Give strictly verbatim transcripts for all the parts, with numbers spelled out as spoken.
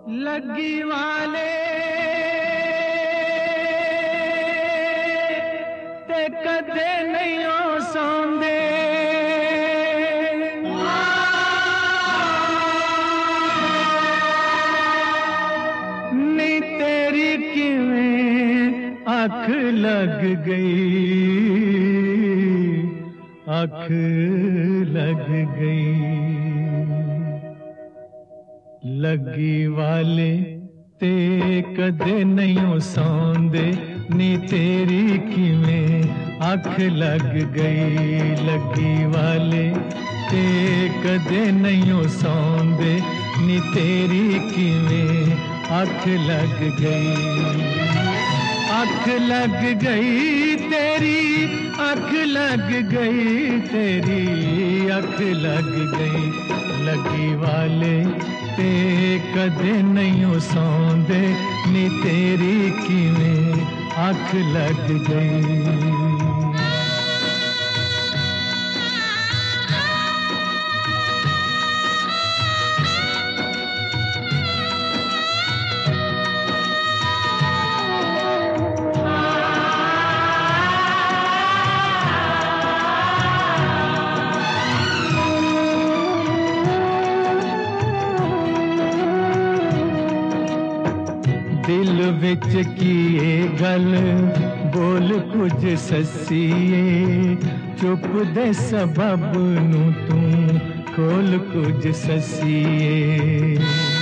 लगी वाले ते कदे नहीं सौंदे नी तेरी किवें अख लग गई अख लग गई लगी वाले ते कदे नहीं सौंदे नी तेरी किवें अख लग गई लगी वाले ते कदे नहीं सौंदे नी तेरी किवें अख लग गई अख लग गई तेरी अख लग गई तेरी अख लग गई लगी वाले ते कदे नहीं सौंदे नी तेरी किवें अख लग गई दिल विच कीए गल बोल कुछ ससीए चुप दे सबब नू तू खोल कुछ ससीए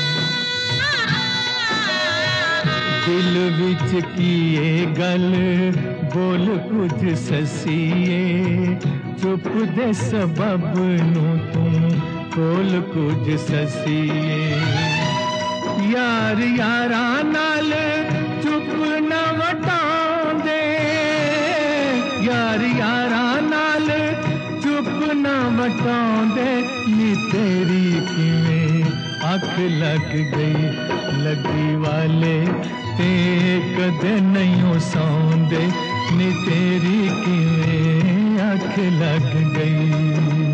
दिल विच कीए गल बोल कुछ ससीए चुप दे सबब नू तू खोल कुछ ससीए यार यारा नाल चुप न वटांदे यार यारा नाल चुप न वटांदे नी तेरी किवें अख लग गई लगी वाले ते कदे नहीं सौंदे नी तेरी किवें अख लग गई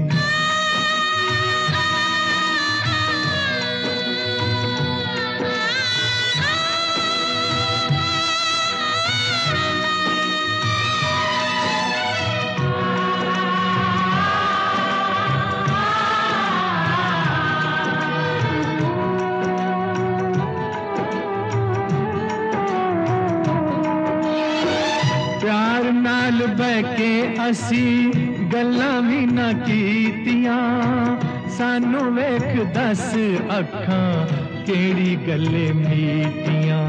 प्यार नाल बह के असी गल्लां भी ना कीतियां सानू वेख दस अखां केड़ी गल्ले मीटियां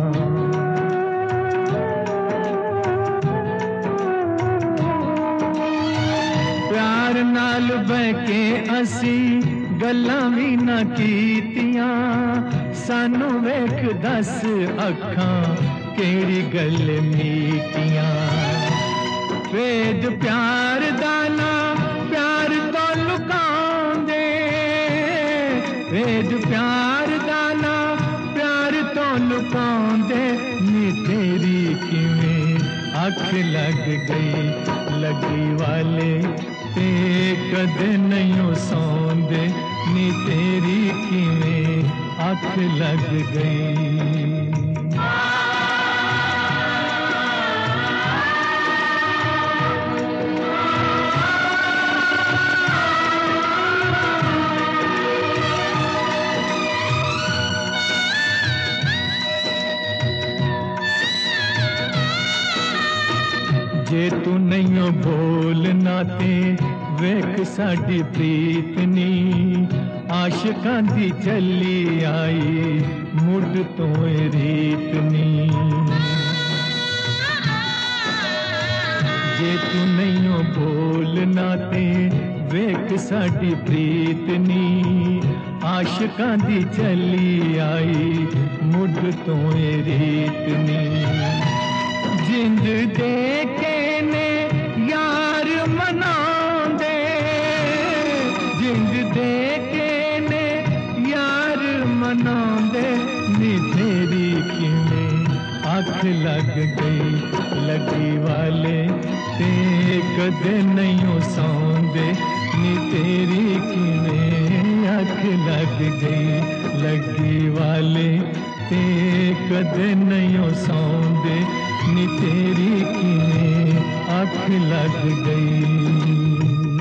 प्यार नाल बह के असी गल्लां भी ना कीतियां सानू वेख दस अखां केड़ी गल मीटियां वेद प्यार दाना प्यार तो लुकांदे वेद प्यार दाना प्यार तो लुकांदे नी तेरी किवें अख लग गई लगी वाले ते कदे नहीं सौंदे नी तेरी किवें अख लग गई जे तू नहीं बोलना ते वेख साडी प्रीत नी आशिकां दी चली आई मुड तो रीत नी जे तू नहीं बोलना ते वेख साडी प्रीत नी आशिकां दी चली आई मुड तो रीत नी जिंद दे के ने यार मनांदे जिंद दे के ने यार मनांदे नी तेरी किवें अख लग गई लगी वाले ते कदे नहीं सौंदे नी तेरी किवें अख लग गई, लगी वाले ते कदे नहीं सौंदे नी तेरी किने अख लग गई।